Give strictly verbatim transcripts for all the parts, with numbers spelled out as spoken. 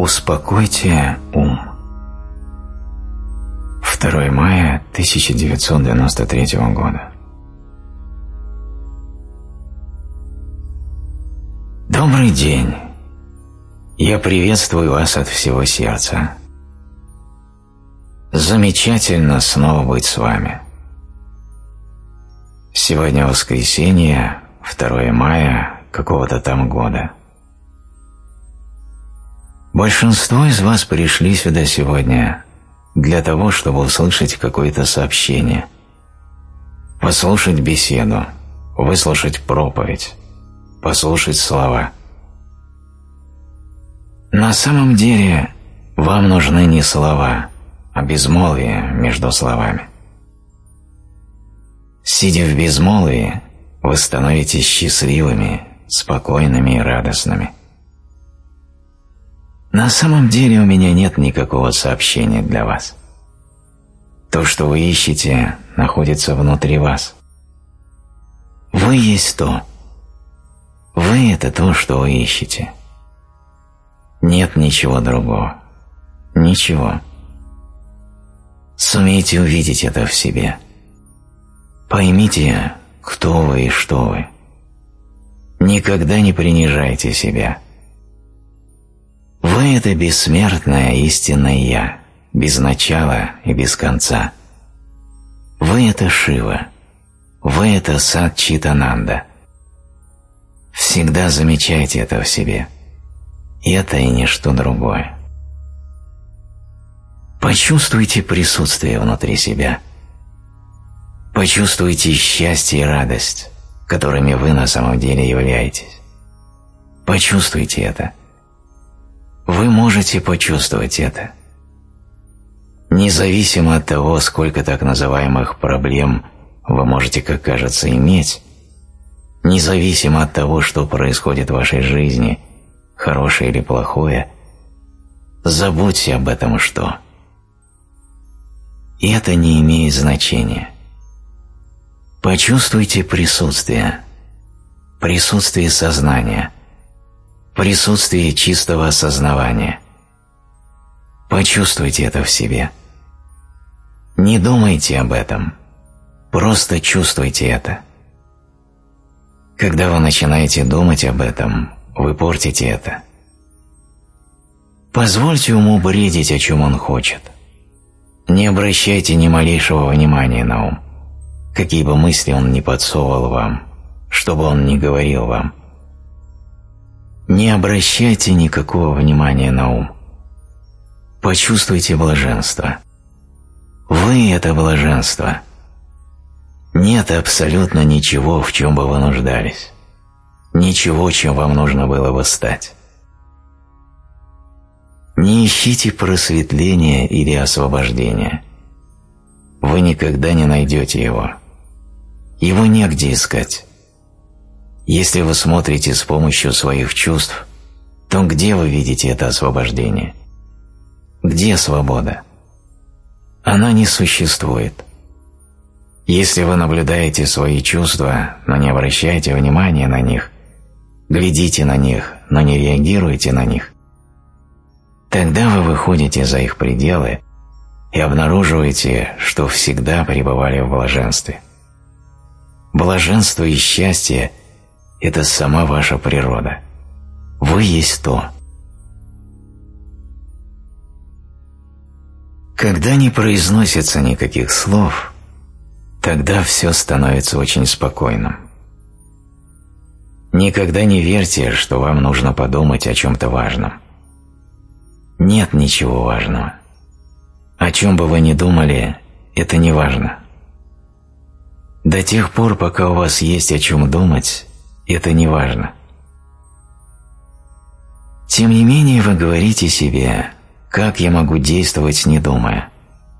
Успокойте ум. второе мая тысяча девятьсот девяносто третьего года. Добрый день. Я приветствую вас от всего сердца. Замечательно снова быть с вами. Сегодня воскресенье, второе мая какого-то там года. Большинство из вас пришли сюда сегодня для того, чтобы услышать какое-то сообщение, послушать беседу, выслушать проповедь, послушать слова. На самом деле вам нужны не слова, а безмолвие между словами. Сидя в безмолвии, вы становитесь счастливыми, спокойными и радостными. На самом деле у меня нет никакого сообщения для вас. То, что вы ищете, находится внутри вас. Вы есть то. Вы – это то, что вы ищете. Нет ничего другого. Ничего. Сумейте увидеть это в себе. Поймите, кто вы и что вы. Никогда не принижайте себя. Вы – это бессмертное истинное Я, без начала и без конца. Вы – это Шива. Вы – это Сат-Чит-Ананда. Всегда замечайте это в себе. Это и ничто другое. Почувствуйте присутствие внутри себя. Почувствуйте счастье и радость, которыми вы на самом деле являетесь. Почувствуйте это. Вы можете почувствовать это. Независимо от того, сколько так называемых проблем вы можете, как кажется, иметь, независимо от того, что происходит в вашей жизни, хорошее или плохое, забудьте об этом что. И это не имеет значения. Почувствуйте присутствие, присутствие сознания, присутствие чистого осознавания. Почувствуйте это в себе. Не думайте об этом, просто чувствуйте это. Когда вы начинаете думать об этом, вы портите это. Позвольте уму бредить, о чем он хочет. Не обращайте ни малейшего внимания на ум, какие бы мысли он ни подсовывал вам, что бы он ни говорил вам. Не обращайте никакого внимания на ум. Почувствуйте блаженство. Вы – это блаженство. Нет абсолютно ничего, в чем бы вы нуждались. Ничего, чем вам нужно было бы стать. Не ищите просветления или освобождения. Вы никогда не найдете его. Его негде искать. Если вы смотрите с помощью своих чувств, то где вы видите это освобождение? Где свобода? Она не существует. Если вы наблюдаете свои чувства, но не обращаете внимания на них, глядите на них, но не реагируете на них, тогда вы выходите за их пределы и обнаруживаете, что всегда пребывали в блаженстве. Блаженство и счастье – это сама ваша природа. Вы есть то. Когда не произносится никаких слов, тогда все становится очень спокойным. Никогда не верьте, что вам нужно подумать о чем-то важном. Нет ничего важного. О чем бы вы ни думали, это не важно. До тех пор, пока у вас есть о чем думать, это не важно. Тем не менее, вы говорите себе, как я могу действовать, не думая.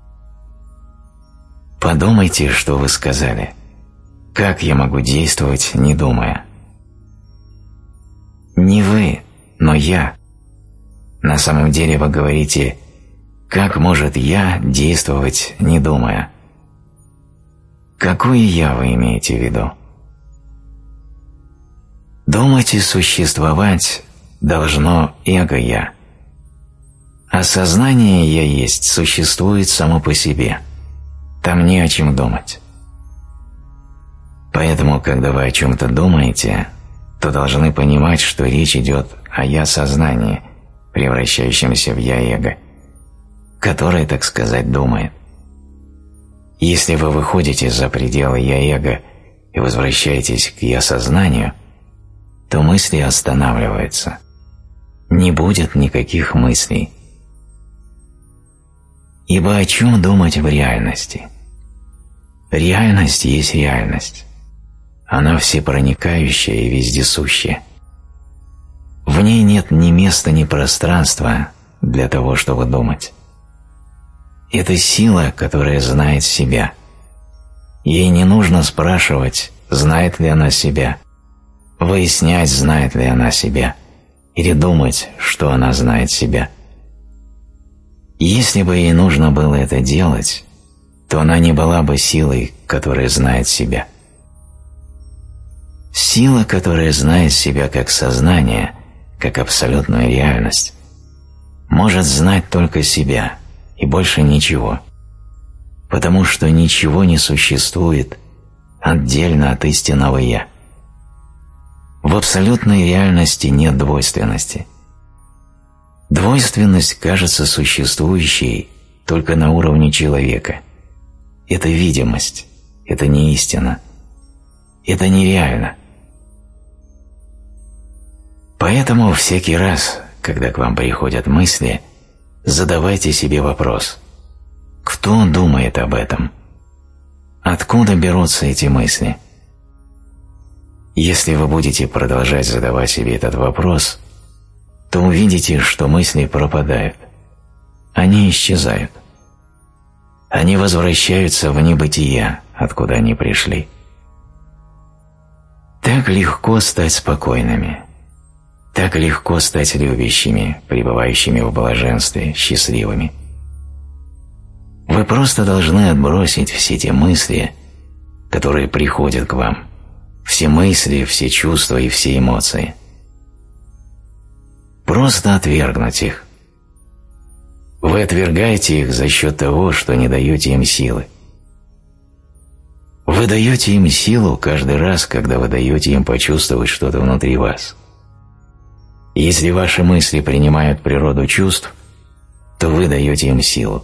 Подумайте, что вы сказали. Как я могу действовать, не думая? Не вы, но я. На самом деле вы говорите, как может я действовать, не думая? Какое я вы имеете в виду? Думать и существовать должно эго-я. А сознание «я есть» существует само по себе. Там не о чем думать. Поэтому, когда вы о чем-то думаете, то должны понимать, что речь идет о «я-сознании», превращающемся в «я-эго», которое, так сказать, думает. Если вы выходите за пределы «я-эго» и возвращаетесь к «я-сознанию», то мысли останавливаются. Не будет никаких мыслей. Ибо о чем думать в реальности? Реальность есть реальность. Она всепроникающая и вездесущая. В ней нет ни места, ни пространства для того, чтобы думать. Это сила, которая знает себя. Ей не нужно спрашивать, знает ли она себя, выяснять, знает ли она себя, или думать, что она знает себя. Если бы ей нужно было это делать, то она не была бы силой, которая знает себя. Сила, которая знает себя как сознание, как абсолютную реальность, может знать только себя и больше ничего, потому что ничего не существует отдельно от истинного «я». В абсолютной реальности нет двойственности. Двойственность кажется существующей только на уровне человека. Это видимость, это не истина, это нереально. Поэтому всякий раз, когда к вам приходят мысли, задавайте себе вопрос: кто думает об этом? Откуда берутся эти мысли? Если вы будете продолжать задавать себе этот вопрос, то увидите, что мысли пропадают. Они исчезают. Они возвращаются в небытие, откуда они пришли. Так легко стать спокойными. Так легко стать любящими, пребывающими в блаженстве, счастливыми. Вы просто должны отбросить все те мысли, которые приходят к вам, все мысли, все чувства и все эмоции. Просто отвергнуть их. Вы отвергаете их за счет того, что не даете им силы. Вы даете им силу каждый раз, когда вы даете им почувствовать что-то внутри вас. Если ваши мысли принимают природу чувств, то вы даете им силу.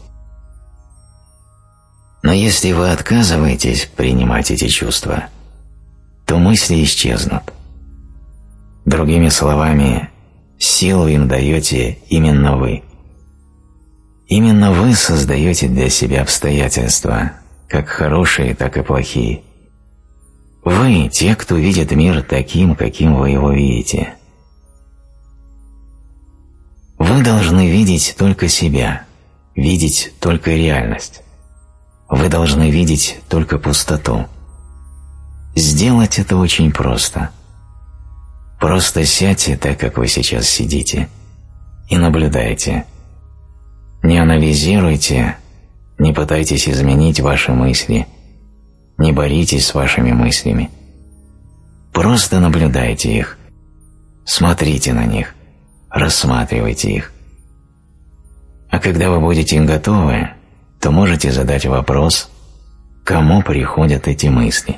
Но если вы отказываетесь принимать эти чувства, то мысли исчезнут. Другими словами, силу им даете именно вы. Именно вы создаете для себя обстоятельства, как хорошие, так и плохие. Вы – те, кто видит мир таким, каким вы его видите. Вы должны видеть только себя, видеть только реальность. Вы должны видеть только пустоту. Сделать это очень просто. Просто сядьте так, как вы сейчас сидите, и наблюдайте. Не анализируйте, не пытайтесь изменить ваши мысли, не боритесь с вашими мыслями. Просто наблюдайте их, смотрите на них, рассматривайте их. А когда вы будете готовы, то можете задать вопрос, кому приходят эти мысли.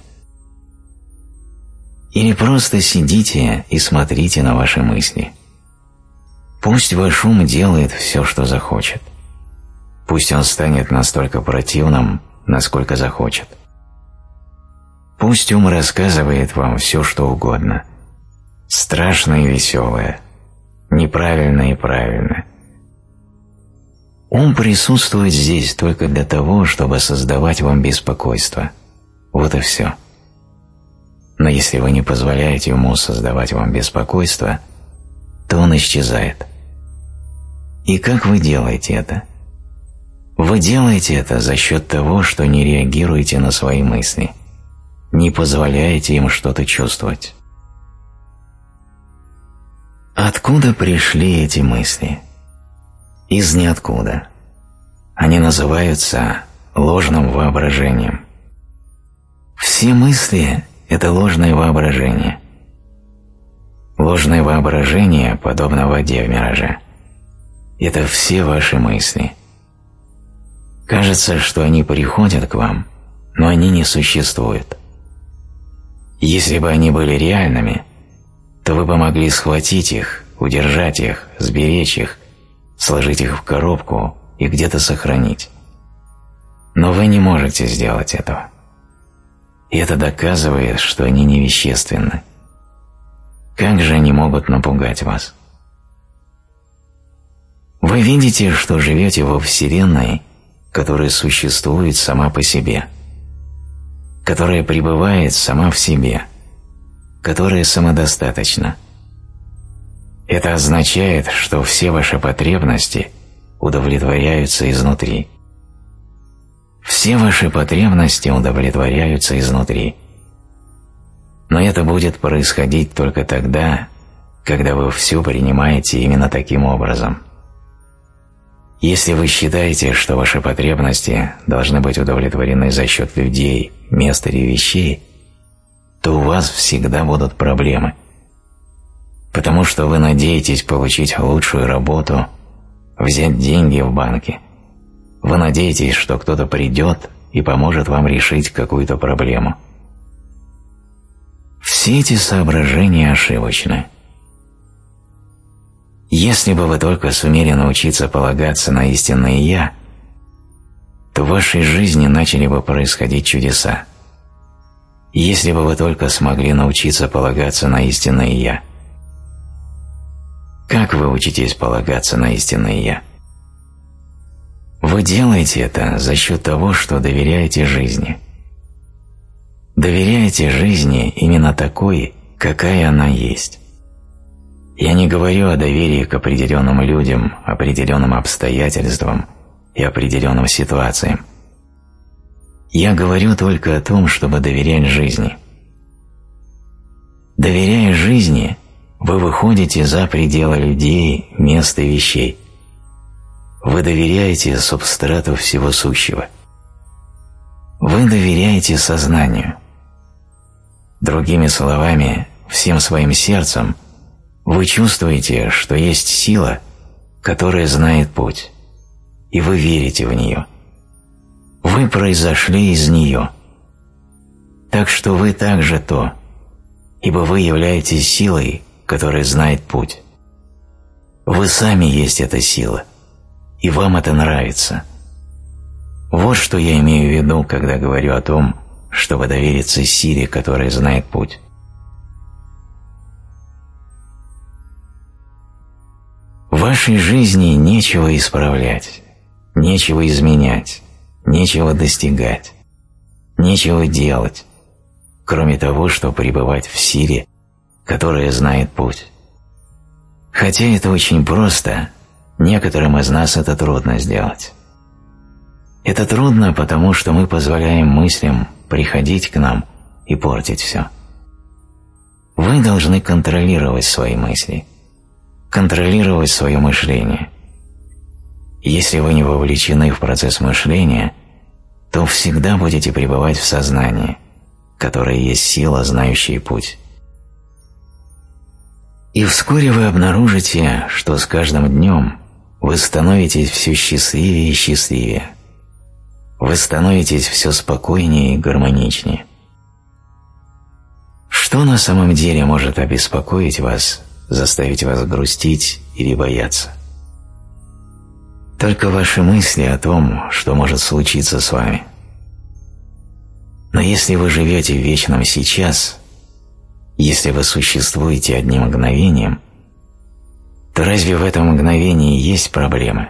Или просто сидите и смотрите на ваши мысли. Пусть ваш ум делает все, что захочет. Пусть он станет настолько противным, насколько захочет. Пусть ум рассказывает вам все, что угодно. Страшное и веселое, неправильное и правильное. Ум присутствует здесь только для того, чтобы создавать вам беспокойство. Вот и все. Но если вы не позволяете уму создавать вам беспокойство, то он исчезает. И как вы делаете это? Вы делаете это за счет того, что не реагируете на свои мысли, не позволяете им что-то чувствовать. Откуда пришли эти мысли? Из ниоткуда. Они называются ложным воображением. Все мысли – это ложное воображение. Ложное воображение подобно воде в мираже. – это все ваши мысли. Кажется, что они приходят к вам, но они не существуют. Если бы они были реальными, то вы бы могли схватить их, удержать их, сберечь их, сложить их в коробку и где-то сохранить. Но вы не можете сделать этого. И это доказывает, что они невещественны. Как же они могут напугать вас? Вы видите, что живете во Вселенной, которая существует сама по себе, которая пребывает сама в себе, которая самодостаточна. Это означает, что все ваши потребности удовлетворяются изнутри. Все ваши потребности удовлетворяются изнутри. Но это будет происходить только тогда, когда вы все принимаете именно таким образом. Если вы считаете, что ваши потребности должны быть удовлетворены за счет людей, мест или вещей, то у вас всегда будут проблемы. Потому что вы надеетесь получить лучшую работу, взять деньги в банке. Вы надеетесь, что кто-то придет и поможет вам решить какую-то проблему. Все эти соображения ошибочны. Если бы вы только сумели научиться полагаться на истинное «Я», то в вашей жизни начали бы происходить чудеса. Если бы вы только смогли научиться полагаться на истинное «Я». Как вы учитесь полагаться на истинное «Я»? Вы делаете это за счет того, что доверяете жизни. Доверяете жизни именно такой, какая она есть. Я не говорю о доверии к определенным людям, определенным обстоятельствам и определенным ситуациям. Я говорю только о том, чтобы доверять жизни. Доверяя жизни, вы выходите за пределы людей, мест и вещей. Вы доверяете субстрату всего сущего. Вы доверяете сознанию. Другими словами, всем своим сердцем вы чувствуете, что есть сила, которая знает путь, и вы верите в нее. Вы произошли из нее. Так что вы также то, ибо вы являетесь силой, которая знает путь. Вы сами есть эта сила, и вам это нравится. Вот что я имею в виду, когда говорю о том, чтобы довериться силе, которая знает путь. В вашей жизни нечего исправлять, нечего изменять, нечего достигать, нечего делать, кроме того, что пребывать в силе, которая знает путь. Хотя это очень просто, некоторым из нас это трудно сделать. Это трудно, потому что мы позволяем мыслям приходить к нам и портить все. Вы должны контролировать свои мысли, контролировать свое мышление. Если вы не вовлечены в процесс мышления, то всегда будете пребывать в сознании, которое есть сила, знающая путь. И вскоре вы обнаружите, что с каждым днем вы становитесь все счастливее и счастливее. Вы становитесь все спокойнее и гармоничнее. Что на самом деле может обеспокоить вас, заставить вас грустить или бояться? Только ваши мысли о том, что может случиться с вами. Но если вы живете в вечном сейчас, если вы существуете одним мгновением, то разве в этом мгновении есть проблемы?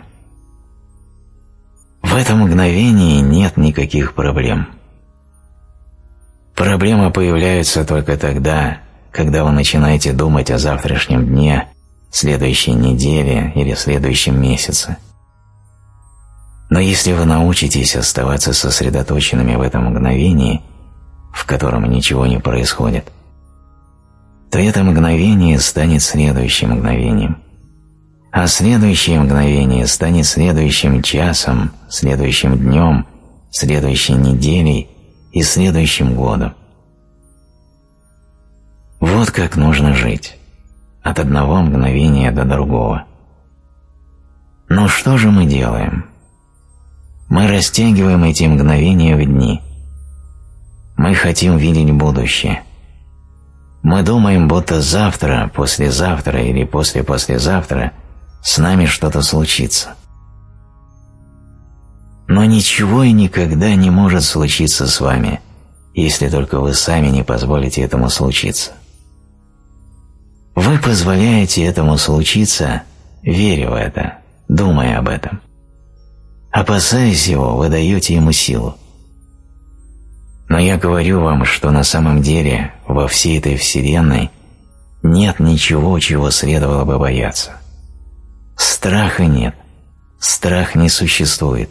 В этом мгновении нет никаких проблем. Проблемы появляются только тогда, когда вы начинаете думать о завтрашнем дне, следующей неделе или следующем месяце. Но если вы научитесь оставаться сосредоточенными в этом мгновении, в котором ничего не происходит, то это мгновение станет следующим мгновением, а следующее мгновение станет следующим часом, следующим днем, следующей неделей и следующим годом. Вот как нужно жить, от одного мгновения до другого. Но что же мы делаем? Мы растягиваем эти мгновения в дни. Мы хотим видеть будущее. Мы думаем, будто завтра, послезавтра или послепослезавтра с нами что-то случится. Но ничего и никогда не может случиться с вами, если только вы сами не позволите этому случиться. Вы позволяете этому случиться, веря в это, думая об этом. Опасаясь его, вы даете ему силу. Но я говорю вам, что на самом деле во всей этой вселенной нет ничего, чего следовало бы бояться. Страха нет. Страх не существует.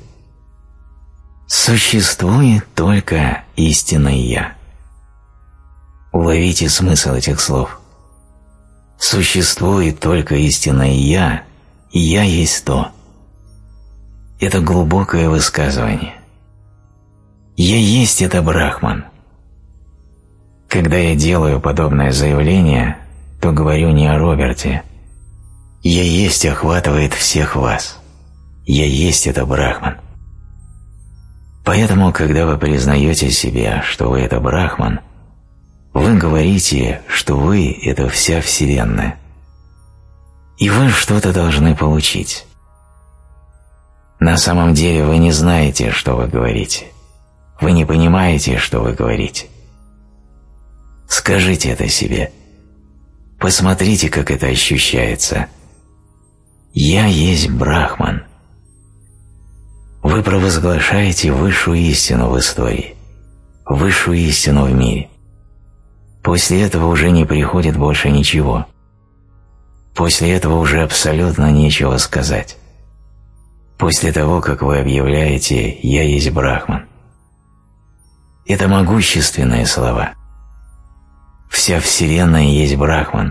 Существует только истинное «Я». Уловите смысл этих слов. Существует только истинное «Я», и «Я» есть то. Это глубокое высказывание. «Я есть» – это Брахман. Когда я делаю подобное заявление, то говорю не о Роберте. «Я есть» охватывает всех вас. «Я есть» – это Брахман. Поэтому, когда вы признаете себе, что вы – это Брахман, вы говорите, что вы – это вся Вселенная. И вы что-то должны получить. На самом деле вы не знаете, что вы говорите. Вы не понимаете, что вы говорите. Скажите это себе. Посмотрите, как это ощущается. «Я есть Брахман». Вы провозглашаете высшую истину в истории, высшую истину в мире. После этого уже не приходит больше ничего. После этого уже абсолютно нечего сказать. После того, как вы объявляете «Я есть Брахман». Это могущественные слова. Вся Вселенная есть Брахман.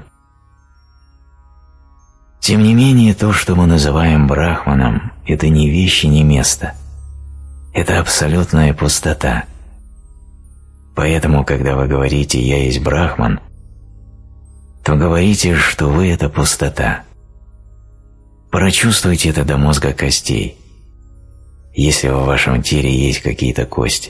Тем не менее, то, что мы называем Брахманом, это не вещи, не место. Это абсолютная пустота. Поэтому, когда вы говорите «Я есть Брахман», то говорите, что вы – это пустота. Прочувствуйте это до мозга костей, если в вашем теле есть какие-то кости.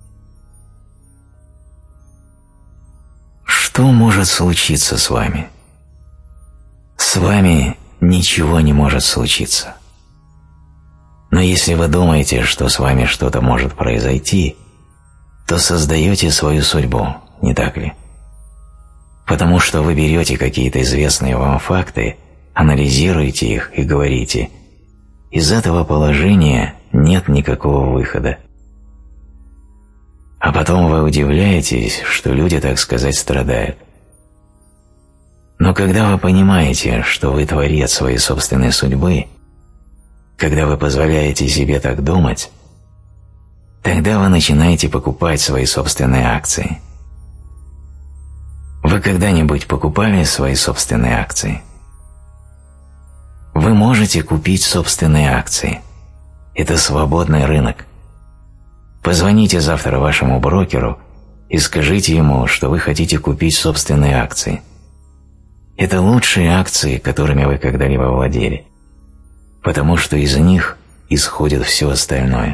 Что может случиться с вами? С вами ничего не может случиться. Но если вы думаете, что с вами что-то может произойти, то создаете свою судьбу, не так ли? Потому что вы берете какие-то известные вам факты, анализируете их и говорите: из этого положения нет никакого выхода. А потом вы удивляетесь, что люди, так сказать, страдают. Но когда вы понимаете, что вы творец своей собственной судьбы, когда вы позволяете себе так думать, тогда вы начинаете покупать свои собственные акции. Вы когда-нибудь покупали свои собственные акции? Вы можете купить собственные акции. Это свободный рынок. Позвоните завтра вашему брокеру и скажите ему, что вы хотите купить собственные акции. Это лучшие акции, которыми вы когда-либо владели, потому что из них исходит все остальное.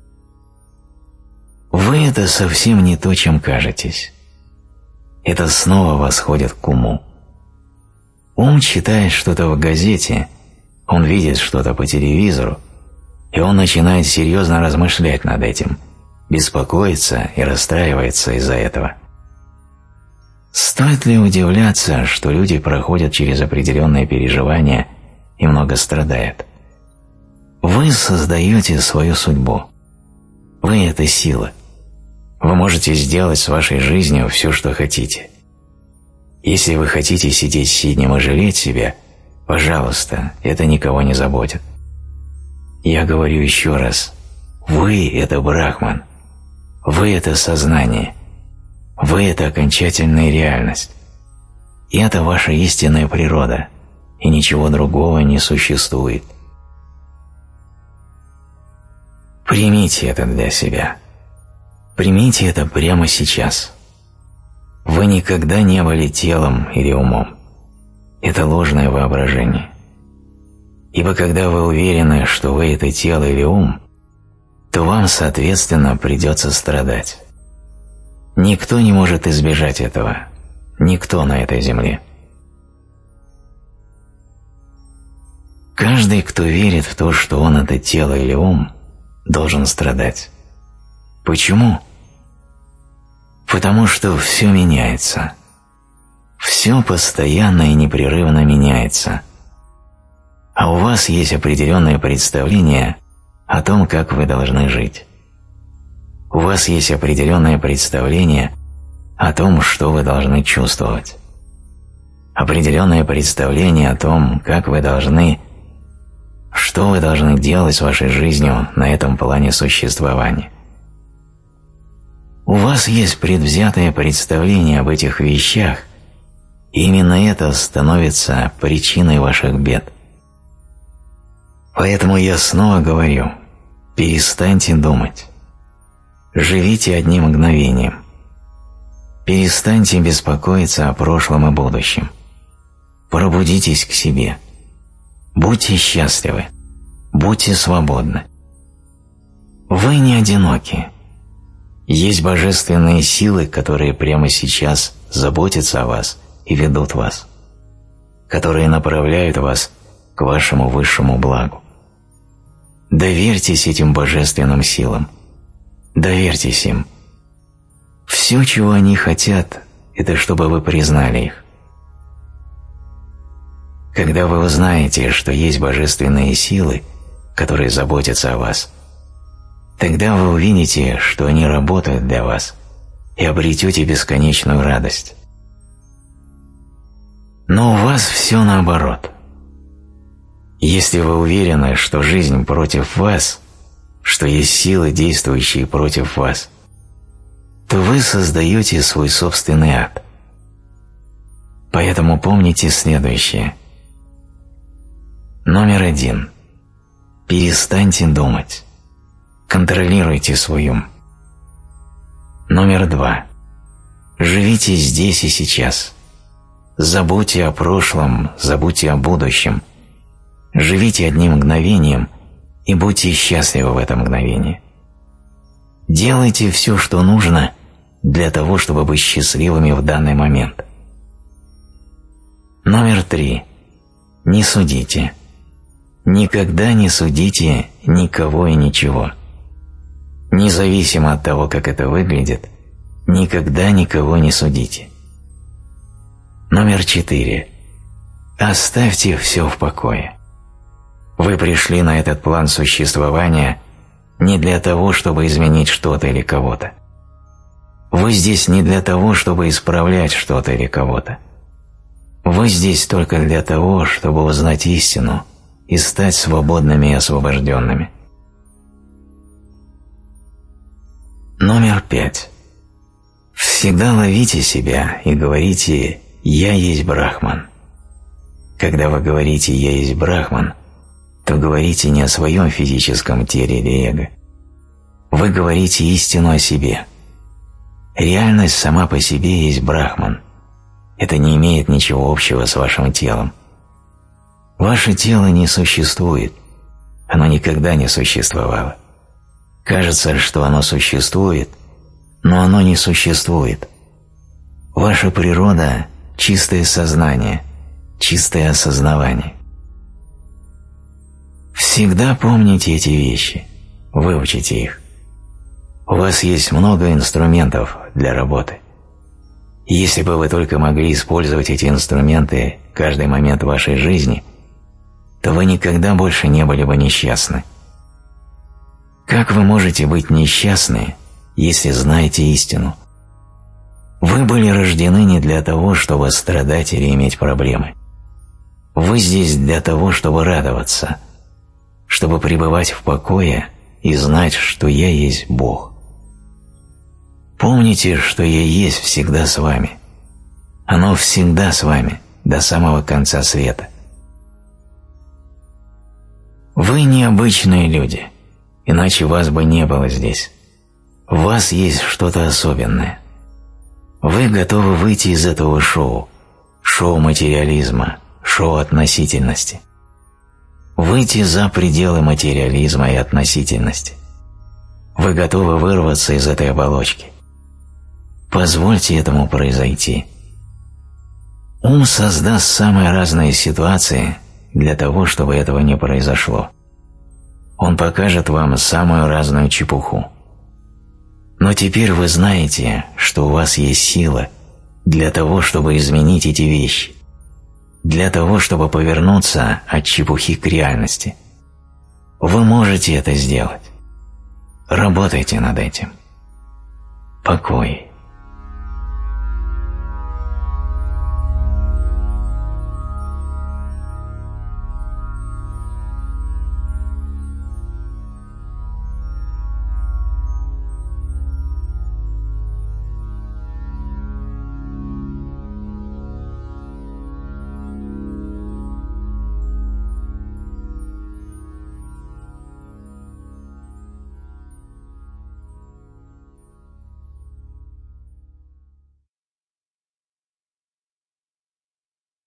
Вы – это совсем не то, чем кажетесь. Это снова восходит к уму. Ум читает что-то в газете, он видит что-то по телевизору, и он начинает серьезно размышлять над этим, беспокоится и расстраивается из-за этого. Стоит ли удивляться, что люди проходят через определенные переживания и много страдают? Вы создаете свою судьбу. Вы – это сила. Вы можете сделать с вашей жизнью все, что хотите. Если вы хотите сидеть сиднем и жалеть себя, пожалуйста, это никого не заботит. Я говорю еще раз: вы – это Брахман. Вы – это сознание. Вы – это окончательная реальность. И это ваша истинная природа, и ничего другого не существует. Примите это для себя. Примите это прямо сейчас. Вы никогда не были телом или умом. Это ложное воображение. Ибо когда вы уверены, что вы – это тело или ум, то вам, соответственно, придется страдать. Никто не может избежать этого. Никто на этой земле. Каждый, кто верит в то, что он – это тело или ум, должен страдать. Почему? Потому что все меняется. Все постоянно и непрерывно меняется. А у вас есть определенное представление о том, как вы должны жить. У вас есть определенное представление о том, что вы должны чувствовать. Определенное представление о том, как вы должны, что вы должны делать с вашей жизнью на этом плане существования. У вас есть предвзятое представление об этих вещах, и именно это становится причиной ваших бед. Поэтому я снова говорю, перестаньте думать. Живите одним мгновением. Перестаньте беспокоиться о прошлом и будущем. Пробудитесь к себе. Будьте счастливы. Будьте свободны. Вы не одиноки. Есть божественные силы, которые прямо сейчас заботятся о вас и ведут вас, которые направляют вас к вашему высшему благу. Доверьтесь этим божественным силам. Доверьтесь им. Все, чего они хотят, это чтобы вы признали их. Когда вы узнаете, что есть божественные силы, которые заботятся о вас, тогда вы увидите, что они работают для вас, и обретете бесконечную радость. Но у вас все наоборот. Если вы уверены, что жизнь против вас, что есть силы, действующие против вас, то вы создаете свой собственный ад. Поэтому помните следующее. Номер один. Перестаньте думать. Контролируйте свой ум. Номер два. Живите здесь и сейчас. Забудьте о прошлом, забудьте о будущем. Живите одним мгновением и будьте счастливы в это мгновение. Делайте все, что нужно для того, чтобы быть счастливыми в данный момент. Номер три. Не судите. Никогда не судите никого и ничего. Независимо от того, как это выглядит, никогда никого не судите. Номер четыре. Оставьте все в покое. Вы пришли на этот план существования не для того, чтобы изменить что-то или кого-то. Вы здесь не для того, чтобы исправлять что-то или кого-то. Вы здесь только для того, чтобы узнать истину и стать свободными и освобожденными. Номер пять. Всегда ловите себя и говорите «Я есть Брахман». Когда вы говорите «Я есть Брахман», то говорите не о своем физическом теле или эго. Вы говорите истину о себе. Реальность сама по себе есть Брахман. Это не имеет ничего общего с вашим телом. Ваше тело не существует. Оно никогда не существовало. Кажется, что оно существует, но оно не существует. Ваша природа – чистое сознание, чистое осознавание. Всегда помните эти вещи, выучите их. У вас есть много инструментов для работы. Если бы вы только могли использовать эти инструменты каждый момент вашей жизни, то вы никогда больше не были бы несчастны. Как вы можете быть несчастны, если знаете истину? Вы были рождены не для того, чтобы страдать или иметь проблемы. Вы здесь для того, чтобы радоваться, чтобы пребывать в покое и знать, что я есть Бог. Помните, что я есть всегда с вами. Оно всегда с вами, до самого конца света. Вы необычные люди, иначе вас бы не было здесь. В вас есть что-то особенное. Вы готовы выйти из этого шоу, шоу материализма, шоу относительности. выйти за пределы материализма и относительности. Вы готовы вырваться из этой оболочки. Позвольте этому произойти. Ум создаст самые разные ситуации для того, чтобы этого не произошло. Он покажет вам самую разную чепуху. Но теперь вы знаете, что у вас есть сила для того, чтобы изменить эти вещи, для того, чтобы повернуться от чепухи к реальности. Вы можете это сделать. Работайте над этим. Покой.